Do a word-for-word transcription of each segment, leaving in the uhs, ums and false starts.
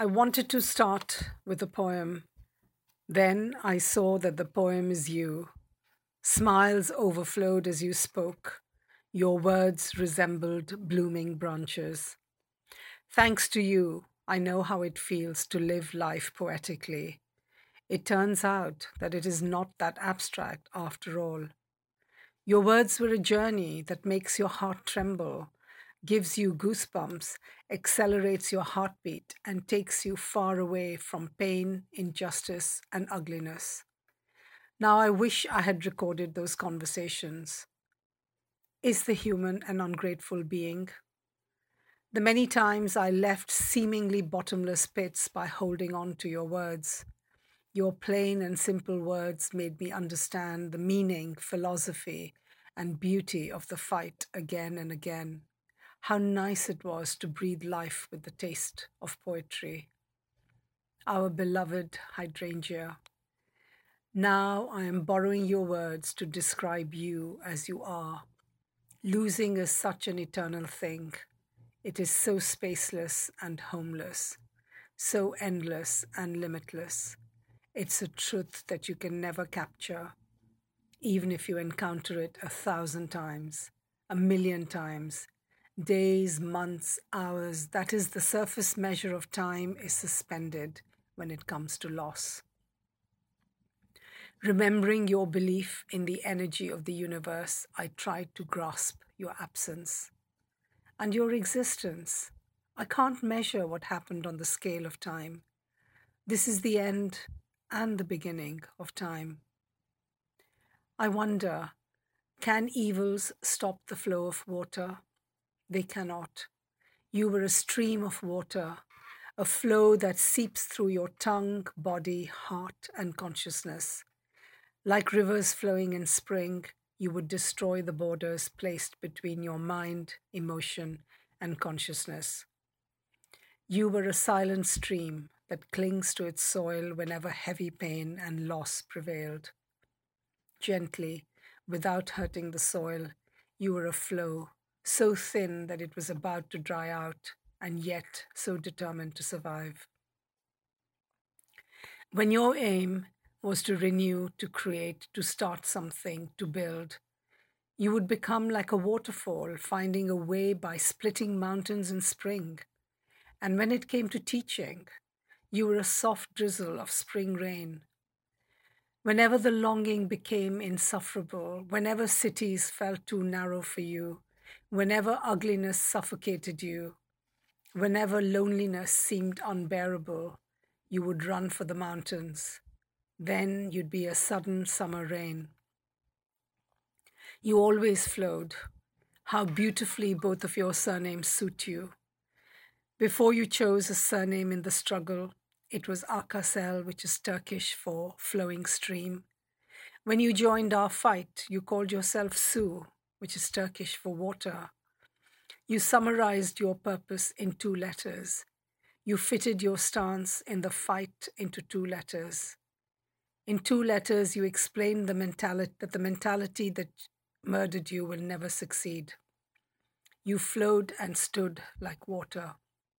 I wanted to start with a poem. Then I saw that the poem is you. Smiles overflowed as you spoke. Your words resembled blooming branches. Thanks to you, I know how it feels to live life poetically. It turns out that it is not that abstract after all. Your words were a journey that makes your heart tremble, gives you goosebumps, accelerates your heartbeat, and takes you far away from pain, injustice, and ugliness. Now I wish I had recorded those conversations. Is the human an ungrateful being? The many times I left seemingly bottomless pits by holding on to your words. Your plain and simple words made me understand the meaning, philosophy, and beauty of the fight again and again. How nice it was to breathe life with the taste of poetry. Our beloved hydrangea. Now I am borrowing your words to describe you as you are. Losing is such an eternal thing. It is so spaceless and homeless, so endless and limitless. It's a truth that you can never capture, even if you encounter it a thousand times, a million times. Days, months, hours, that is, the surface measure of time is suspended when it comes to loss. Remembering your belief in the energy of the universe, I tried to grasp your absence and your existence. I can't measure what happened on the scale of time. This is the end and the beginning of time. I wonder, can evils stop the flow of water? They cannot. You were a stream of water, a flow that seeps through your tongue, body, heart, and consciousness. Like rivers flowing in spring, you would destroy the borders placed between your mind, emotion, and consciousness. You were a silent stream that clings to its soil whenever heavy pain and loss prevailed. Gently, without hurting the soil, you were a flow, so thin that it was about to dry out, and yet so determined to survive. When your aim was to renew, to create, to start something, to build, you would become like a waterfall, finding a way by splitting mountains in spring. And when it came to teaching, you were a soft drizzle of spring rain. Whenever the longing became insufferable, whenever cities felt too narrow for you, whenever ugliness suffocated you, whenever loneliness seemed unbearable, you would run for the mountains. Then you'd be a sudden summer rain. You always flowed. How beautifully both of your surnames suit you. Before you chose a surname in the struggle, it was Akasel, which is Turkish for flowing stream. When you joined our fight, you called yourself Su, which is Turkish for water. You summarized your purpose in two letters. You fitted your stance in the fight into two letters. In two letters, you explained the mentality that the mentality that murdered you will never succeed. You flowed and stood like water.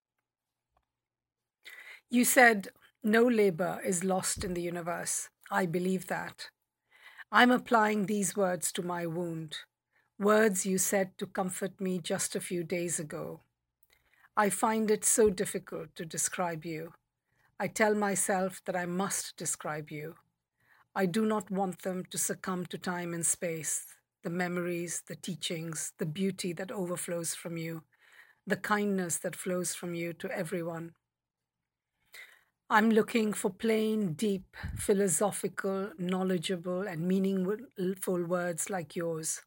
You said, no labor is lost in the universe. I believe that. I'm applying these words to my wound, words you said to comfort me just a few days ago. I find it so difficult to describe you. I tell myself that I must describe you. I do not want them to succumb to time and space, the memories, the teachings, the beauty that overflows from you, the kindness that flows from you to everyone. I'm looking for plain, deep, philosophical, knowledgeable, and meaningful words like yours.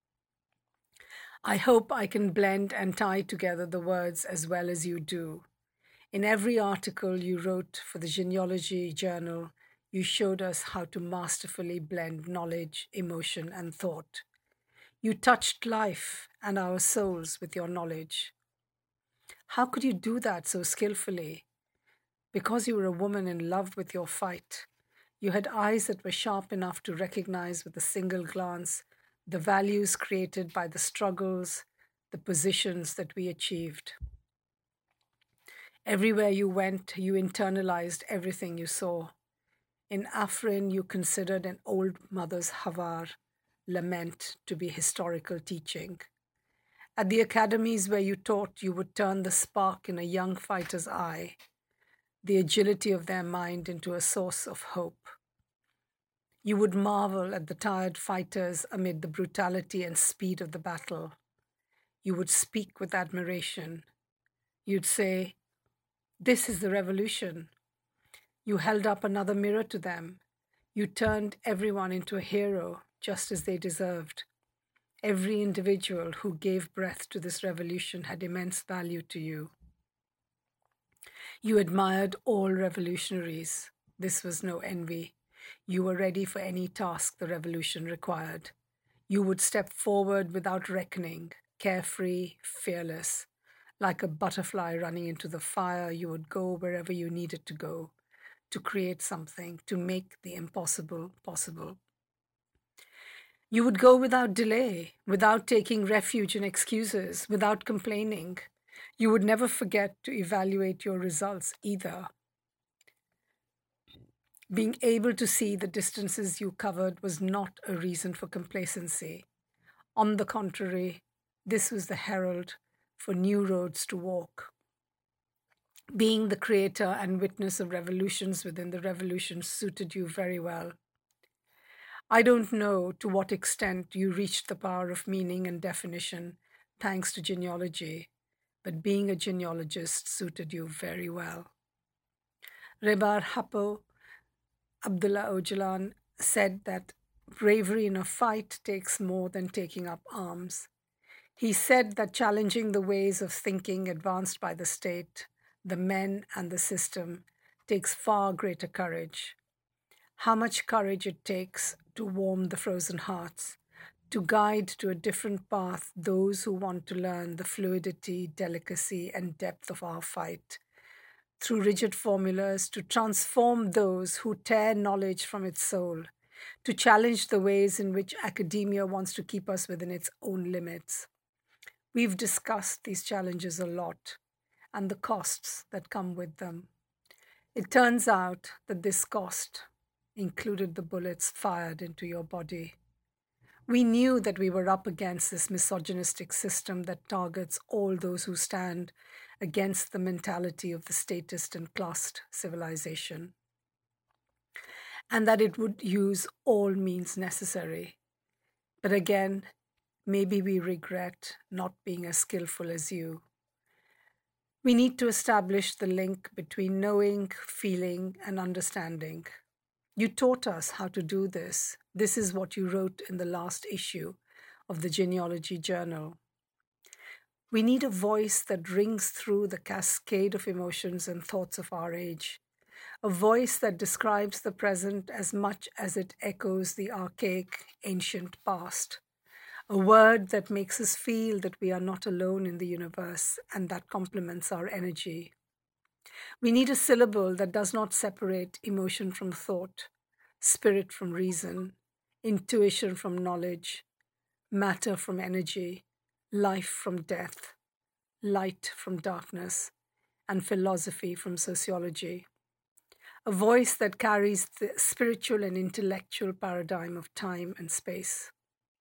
I hope I can blend and tie together the words as well as you do. In every article you wrote for the Genealogy Journal, you showed us how to masterfully blend knowledge, emotion, and thought. You touched life and our souls with your knowledge. How could you do that so skillfully? Because you were a woman in love with your fight. You had eyes that were sharp enough to recognize with a single glance the values created by the struggles, the positions that we achieved. Everywhere you went, you internalized everything you saw. In Afrin, you considered an old mother's havar, lament, to be historical teaching. At the academies where you taught, you would turn the spark in a young fighter's eye, the agility of their mind into a source of hope. You would marvel at the tired fighters amid the brutality and speed of the battle. You would speak with admiration. You'd say, "This is the revolution." You held up another mirror to them. You turned everyone into a hero, just as they deserved. Every individual who gave breath to this revolution had immense value to you. You admired all revolutionaries. This was no envy. You were ready for any task the revolution required. You would step forward without reckoning, carefree, fearless. Like a butterfly running into the fire, you would go wherever you needed to go, to create something, to make the impossible possible. You would go without delay, without taking refuge in excuses, without complaining. You would never forget to evaluate your results either. Being able to see the distances you covered was not a reason for complacency. On the contrary, this was the herald for new roads to walk. Being the creator and witness of revolutions within the revolution suited you very well. I don't know to what extent you reached the power of meaning and definition thanks to genealogy, but being a genealogist suited you very well. Rebar Hapo Abdullah Öcalan said that bravery in a fight takes more than taking up arms. He said that challenging the ways of thinking advanced by the state, the men, and the system takes far greater courage. How much courage it takes to warm the frozen hearts, to guide to a different path those who want to learn the fluidity, delicacy, and depth of our fight, through rigid formulas, to transform those who tear knowledge from its soul, to challenge the ways in which academia wants to keep us within its own limits. We've discussed these challenges a lot and the costs that come with them. It turns out that this cost included the bullets fired into your body. We knew that we were up against this misogynistic system that targets all those who stand against the mentality of the statist and classed civilization, and that it would use all means necessary. But again, maybe we regret not being as skillful as you. We need to establish the link between knowing, feeling, and understanding. You taught us how to do this. This is what you wrote in the last issue of the Genealogy Journal. We need a voice that rings through the cascade of emotions and thoughts of our age, a voice that describes the present as much as it echoes the archaic, ancient past, a word that makes us feel that we are not alone in the universe and that complements our energy. We need a syllable that does not separate emotion from thought, spirit from reason, intuition from knowledge, matter from energy, life from death, light from darkness, and philosophy from sociology. A voice that carries the spiritual and intellectual paradigm of time and space.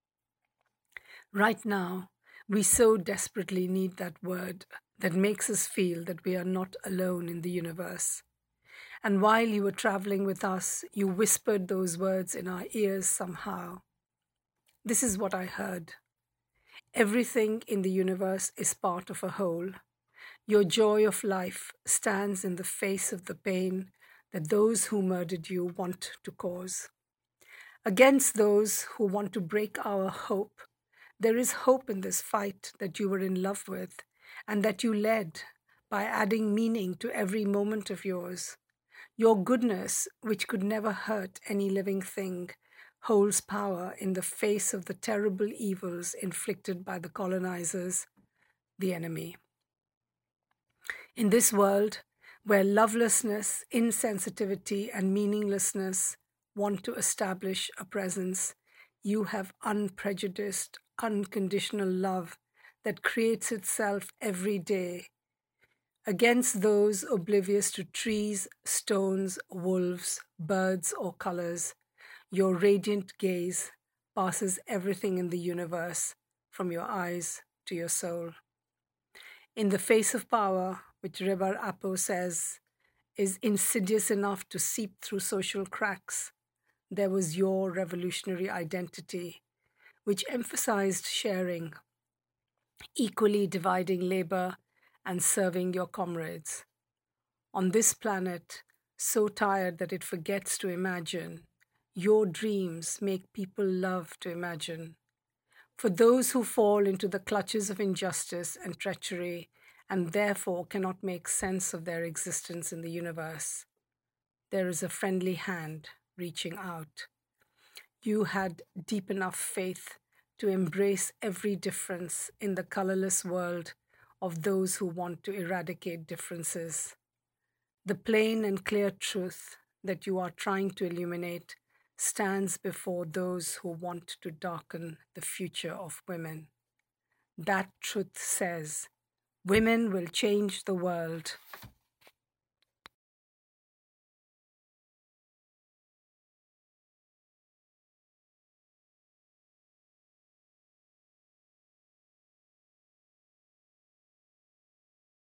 Right now, we so desperately need that word that makes us feel that we are not alone in the universe. And while you were traveling with us, you whispered those words in our ears somehow. This is what I heard. Everything in the universe is part of a whole. Your joy of life stands in the face of the pain that those who murdered you want to cause. Against those who want to break our hope, there is hope in this fight that you were in love with and that you led by adding meaning to every moment of yours. Your goodness, which could never hurt any living thing, holds power in the face of the terrible evils inflicted by the colonizers, the enemy. In this world, where lovelessness, insensitivity, and meaninglessness want to establish a presence, you have unprejudiced, unconditional love that creates itself every day Against those oblivious to trees, stones, wolves, birds, or colors, your radiant gaze passes everything in the universe from your eyes to your soul. In the face of power, which Rebar Apo says is insidious enough to seep through social cracks, there was your revolutionary identity, which emphasized sharing, equally dividing labor and serving your comrades. On this planet, so tired that it forgets to imagine, your dreams make people love to imagine. For those who fall into the clutches of injustice and treachery and therefore cannot make sense of their existence in the universe, there is a friendly hand reaching out. You had deep enough faith to embrace every difference in the colorless world of those who want to eradicate differences. The plain and clear truth that you are trying to illuminate stands before those who want to darken the future of women. That truth says, women will change the world.